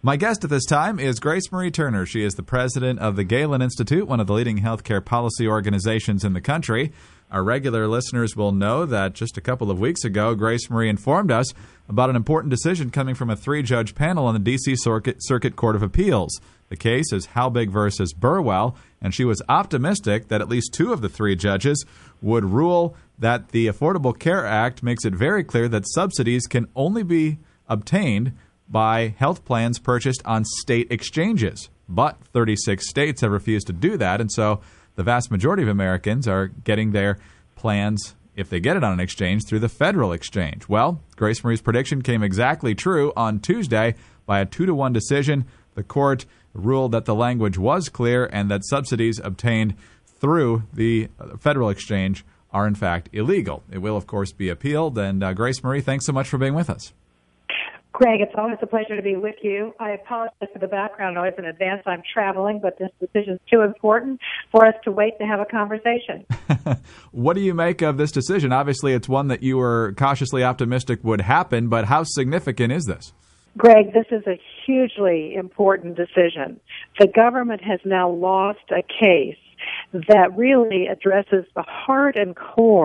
My guest at this time is Grace Marie Turner. She is the president of the Galen Institute, one of the leading healthcare policy organizations in the country. Our regular listeners will know that just a couple of weeks ago, Grace Marie informed us about an important decision coming from a 3-judge panel on the D.C. Circuit Court of Appeals. The case is Halbig versus Burwell, and she was optimistic that at least 2 of the 3 judges would rule that the Affordable Care Act makes it very clear that subsidies can only be obtained by health plans purchased on state exchanges. But 36 states have refused to do that, and so the vast majority of Americans are getting their plans, if they get it on an exchange, through the federal exchange. Well, Grace Marie's prediction came exactly true on Tuesday. By a 2-1 decision, the court ruled that the language was clear and that subsidies obtained through the federal exchange are, in fact, illegal. It will, of course, be appealed. And Grace Marie, thanks so much for being with us. Greg, it's always a pleasure to be with you. I apologize for the background noise in advance. I'm traveling, but this decision is too important for us to wait to have a conversation. What do you make of this decision? Obviously, it's one that you were cautiously optimistic would happen, but how significant is this? Greg, this is a hugely important decision. The government has now lost a case that really addresses the heart and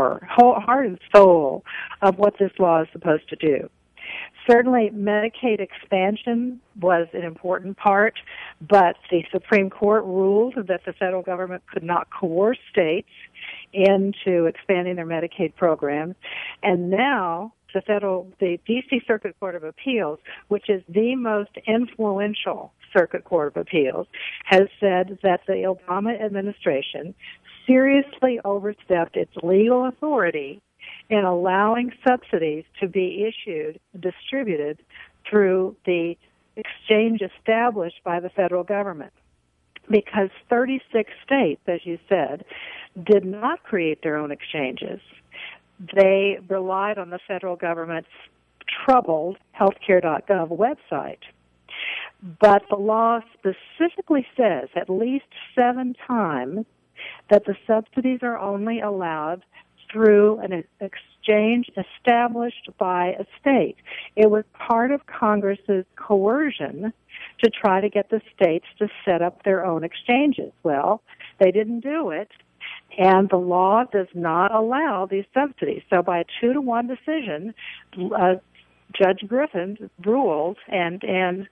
soul of what this law is supposed to do. Certainly, Medicaid expansion was an important part, but the Supreme Court ruled that the federal government could not coerce states into expanding their Medicaid programs. And now, the D.C. Circuit Court of Appeals, which is the most influential Circuit Court of Appeals, has said that the Obama administration seriously overstepped its legal authority in allowing subsidies to be distributed through the exchange established by the federal government. Because 36 states, as you said, did not create their own exchanges. They relied on the federal government's troubled healthcare.gov website. But the law specifically says at least 7 times that the subsidies are only allowed through an exchange established by a state. It was part of Congress's coercion to try to get the states to set up their own exchanges. Well, they didn't do it, and the law does not allow these subsidies. So by a 2-1 decision, Judge Griffin ruled, and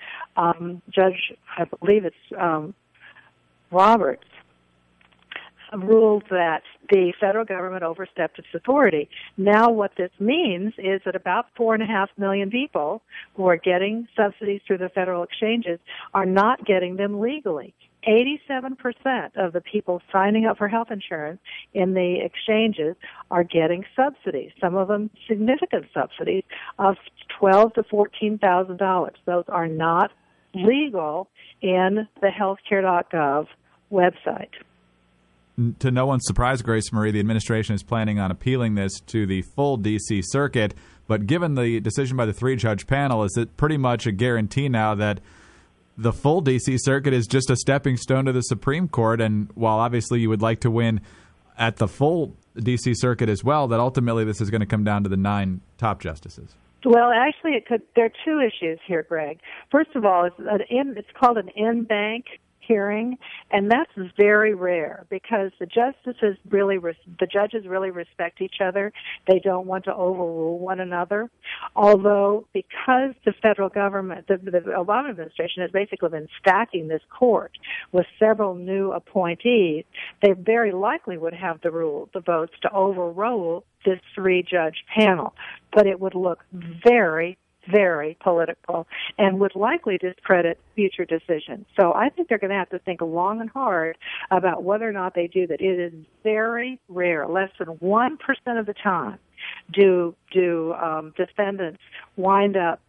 Judge, I believe it's Roberts, ruled that the federal government overstepped its authority. Now what this means is that about 4.5 million people who are getting subsidies through the federal exchanges are not getting them legally. 87% of the people signing up for health insurance in the exchanges are getting subsidies, some of them significant subsidies of $12,000 to $14,000. Those are not legal in the healthcare.gov website. To no one's surprise, Grace Marie, the administration is planning on appealing this to the full D.C. Circuit. But given the decision by the 3-judge panel, is it pretty much a guarantee now that the full D.C. Circuit is just a stepping stone to the Supreme Court? And while obviously you would like to win at the full D.C. Circuit as well, that ultimately this is going to come down to the 9 top justices? Well, actually, there are 2 issues here, Greg. First of all, it's called an in-bank hearing, and that's very rare because the judges really respect each other. They don't want to overrule one another. Although, because the federal government, the Obama administration has basically been stacking this court with several new appointees, they very likely would have the votes to overrule this 3-judge panel. But it would look very, very political and would likely discredit future decisions. So I think they're going to have to think long and hard about whether or not they do that. It is very rare, less than 1% of the time do defendants wind up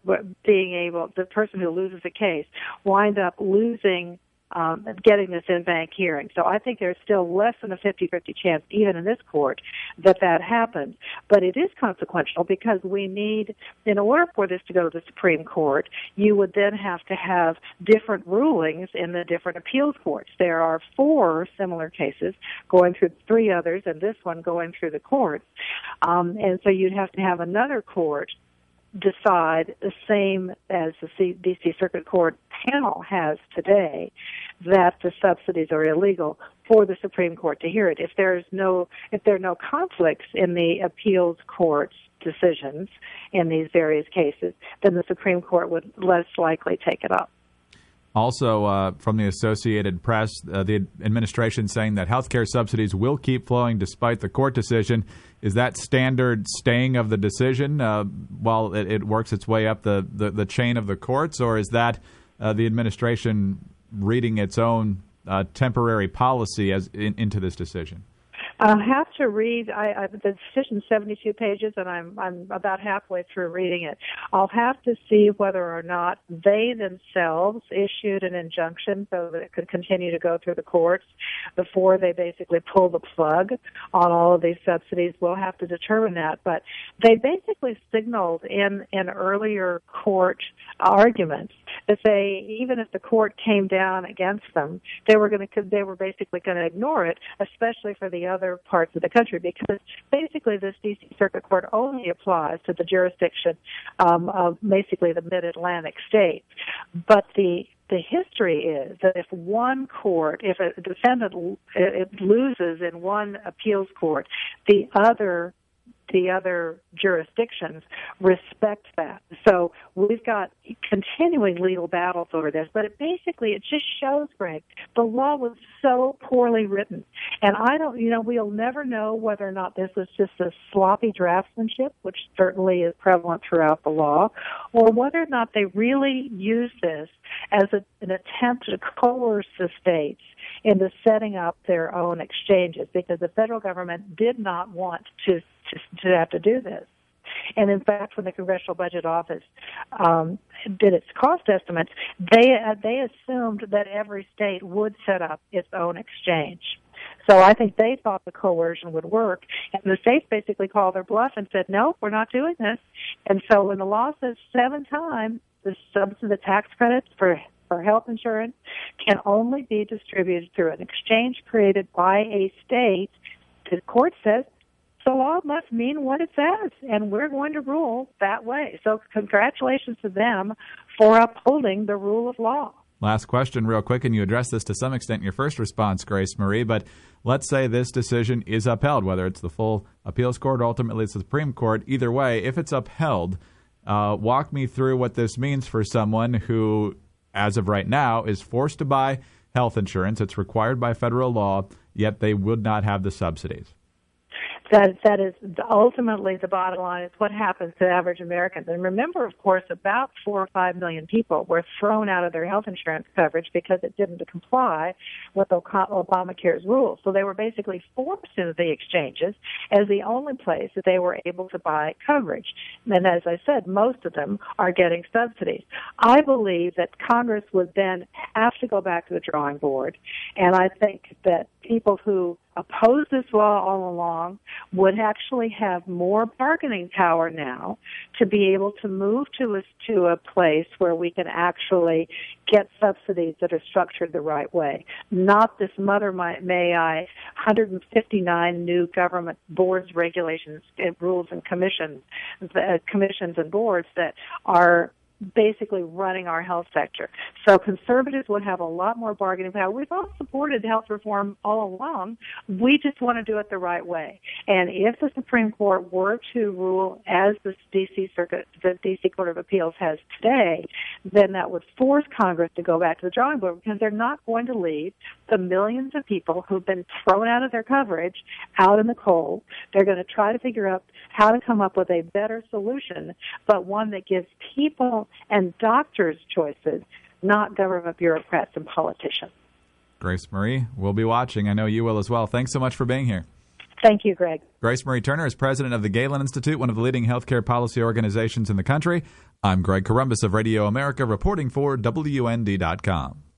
the person who loses a case wind up losing getting this in-bank hearing. So I think there's still less than a 50-50 chance, even in this court, that happens. But it is consequential because we need, in order for this to go to the Supreme Court, you would then have to have different rulings in the different appeals courts. There are 4 similar cases going through 3 others, and this one going through the courts. And so you'd have to have another court decide the same as the D.C. Circuit Court panel has today, that the subsidies are illegal, for the Supreme Court to hear it. If there are no conflicts in the appeals court's decisions in these various cases, then the Supreme Court would less likely take it up. Also, from the Associated Press, the administration saying that healthcare subsidies will keep flowing despite the court decision. Is that standard staying of the decision while it works its way up the chain of the courts, or is that the administration reading its own temporary policy into this decision? I'll have to read. The decision's 72 pages, and I'm about halfway through reading it. I'll have to see whether or not they themselves issued an injunction so that it could continue to go through the courts before they basically pull the plug on all of these subsidies. We'll have to determine that. But they basically signaled in earlier court arguments that even if the court came down against them, they were basically going to ignore it, especially for the other parts of the country, because basically this D.C. Circuit Court only applies to the jurisdiction of basically the mid-Atlantic states. But the history is that if a defendant loses in one appeals court, the other jurisdictions respect that. So we've got continuing legal battles over this, but it just shows, Greg, the law was so poorly written. And we'll never know whether or not this was just a sloppy draftsmanship, which certainly is prevalent throughout the law, or whether or not they really used this as an attempt to coerce the states into setting up their own exchanges, because the federal government did not want to have to do this. And in fact, when the Congressional Budget Office did its cost estimates, they assumed that every state would set up its own exchange. So I think they thought the coercion would work, and the states basically called their bluff and said, no, we're not doing this. And so when the law says 7 times the tax credits for health insurance can only be distributed through an exchange created by a state, the court says the law must mean what it says, and we're going to rule that way. So congratulations to them for upholding the rule of law. Last question real quick, and you addressed this to some extent in your first response, Grace Marie, but let's say this decision is upheld, whether it's the full appeals court or ultimately it's the Supreme Court. Either way, if it's upheld, walk me through what this means for someone who, as of right now, is forced to buy health insurance. It's required by federal law, yet they would not have the subsidies. That is ultimately the bottom line. Is what happens to average Americans. And remember, of course, about 4 or 5 million people were thrown out of their health insurance coverage because it didn't comply with Obamacare's rules. So they were basically forced into the exchanges as the only place that they were able to buy coverage. And as I said, most of them are getting subsidies. I believe that Congress would then have to go back to the drawing board, and I think that people who oppose this law all along would actually have more bargaining power now to be able to move to a place where we can actually get subsidies that are structured the right way. Not this mother may I 159 new government boards, regulations, rules, and commissions and boards that are basically running our health sector. So conservatives would have a lot more bargaining power. We've all supported health reform all along. We just want to do it the right way. And if the Supreme Court were to rule as the D.C. Court of Appeals has today, then that would force Congress to go back to the drawing board, because they're not going to leave the millions of people who've been thrown out of their coverage out in the cold. They're going to try to figure out how to come up with a better solution, but one that gives people and doctors choices, not government bureaucrats and politicians. Grace Marie, we'll be watching. I know you will as well. Thanks so much for being here. Thank you, Greg. Grace Marie Turner is president of the Galen Institute, one of the leading healthcare policy organizations in the country. I'm Greg Corombos of Radio America, reporting for WND.com.